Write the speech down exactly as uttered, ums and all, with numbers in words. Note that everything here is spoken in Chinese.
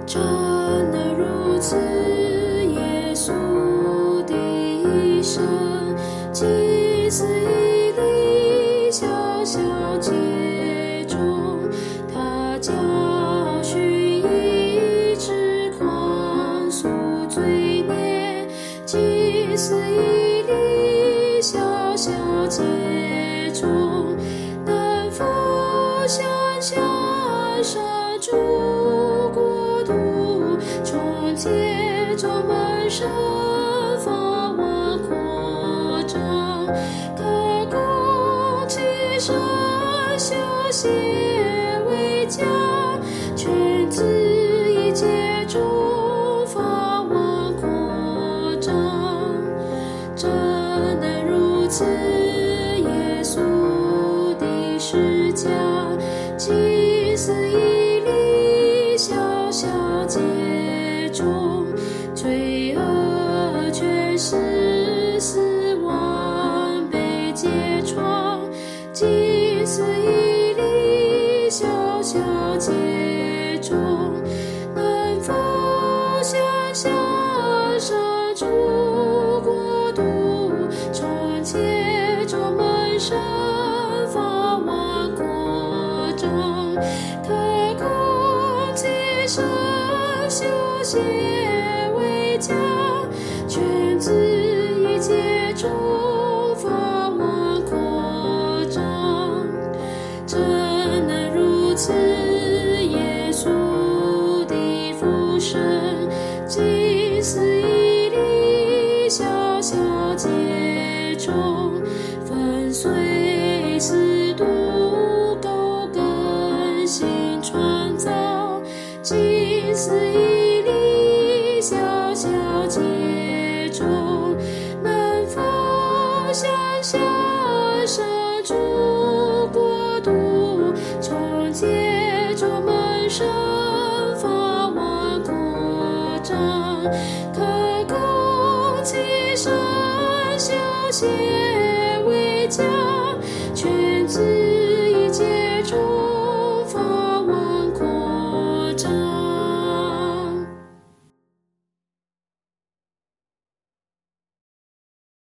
真的如此，耶稣的一生，祭司以利小小节中，他教训医治宽恕罪孽，祭司以利小小节中，能否想象神主国度，从借着门生发往扩张，可供其神修协为家，全自一界中发往扩张，真的如此，耶稣的十架，祭司以利小小节中，罪恶权势死亡被揭穿，祭司以利小小节中，能否想象神主国度，从借着门生发往扩张，可供其神修协为家，全自一界中发往扩张，真的如此，耶稣的复生，祭司以利小小节中，粉碎死毒，都更新创造，祭司以利小小节中，能否想象神主国度，从借着门生发往扩张，可供其神修协